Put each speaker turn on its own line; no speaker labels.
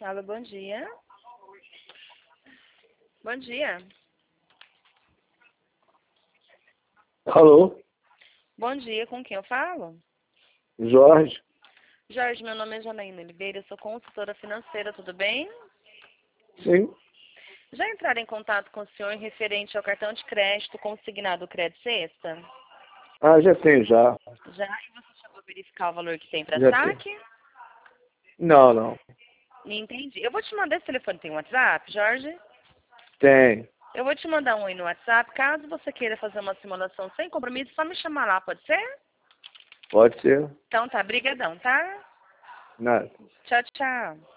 Alô, bom dia. Bom dia.
Alô?
Bom dia, com quem eu falo?
Jorge?
Jorge, meu nome é Janaína Oliveira, eu sou consultora financeira, tudo bem?
Sim.
Já entraram em contato com o senhor em referente ao cartão de crédito consignado Crédito Sexta?
Ah, já tem, já.
Já? E você chegou a verificar o valor que tem para
Já tem.
saque?
Não.
Entendi. Eu vou te mandar esse telefone, tem WhatsApp, Jorge?
Tem.
Eu vou te mandar um aí no WhatsApp, caso você queira fazer uma simulação sem compromisso, só me chamar lá, pode ser?
Pode ser.
Então tá, brigadão, tá?
Nada.
Tchau, tchau.